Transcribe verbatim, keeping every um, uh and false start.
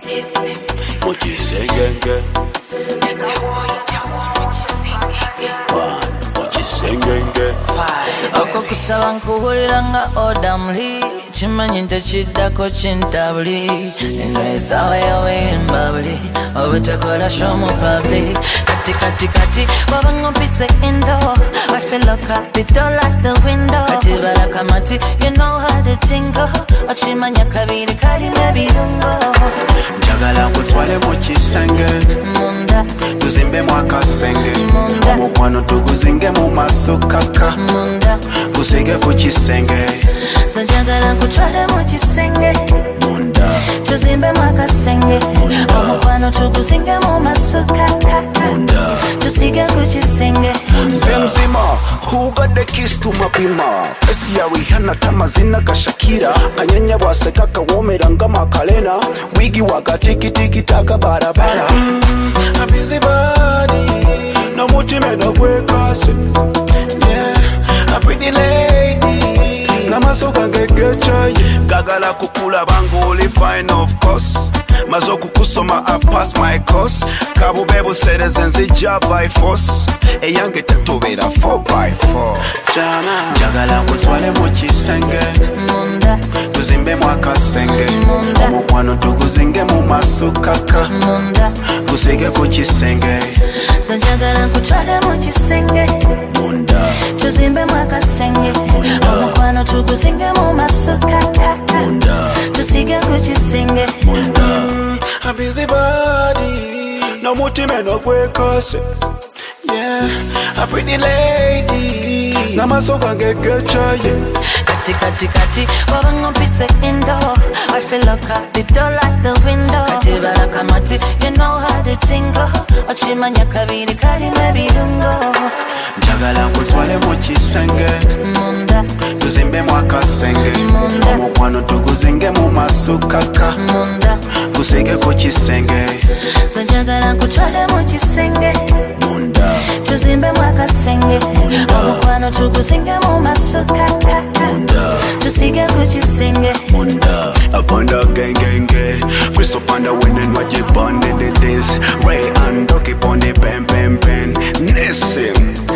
Mukisengenge Mukisengenge Oko kusaba nkuhulira nga odamuli kimanyi ntekiddako kintabuli eno esawa yawemba buli obutakola show mu public kati kati kati baba ngompise endo I feel like up the door like the window kati balakamati you know how to tingle ochimanya kabiri kali mebirungo njagala nkutwale mu kisenge munda tuzimbe mu akasenge Munda. omukwano tuguzinge mu maaso kaka munda kusige ku kisenge so njagala nkutwale mu kisenge munda tuzimbe mu akasenge omukwano tuguzinge mu maaso kaka munda tusige ku kisenge Zemzima, who got the keys to my pima? Fesi ya Rihanna tamazina ka Shakira Kanyanya bwaseka kawomera nga Makalena Wigi waka tiki tiki taka barabara mm, A busy body No mutima no kwekase Yeah, a pretty lady Namasoka ngegecha Gagala kukula bangu oli fine of course Mazoku kusoma I pass my course Kabubebo sereze nzija by force Eyange tatubera four by four Chana Jagala nkutwale mu kisenge munda Tuzimbe mu akasenge Munda. Omukwano tuguzinge mu maaso kaka munda Kusige ku kisenge so njagala nkutwale mu kisenge Munda tuzimbe mu akasenge omukwano tuguzinge mu maaso kaka Munda tusige ku kisenge Munda A busy body No mutima no kwekase Yeah, a pretty lady Namasoka ngegecha yeah kati kati kati baba ngompise endo I feel like up the door like the window kati balakamati you know how to tingle ochimanya kabiri kali mebirungo njagala nkutwale mu kisenge munda tuzimbe mu akasenge Munda. omukwano tuguzinge mu maaso kaka munda kusige ku kisenge so njagala nkutwale mu kisenge munda tuzimbe mu akasenge omukwano tuguzinge mu maaso kaka munda tusige ku kisenge munda apanda gengenge Crystal panda winning what you bonded it is Ray and Doki pon the pen pen pen listen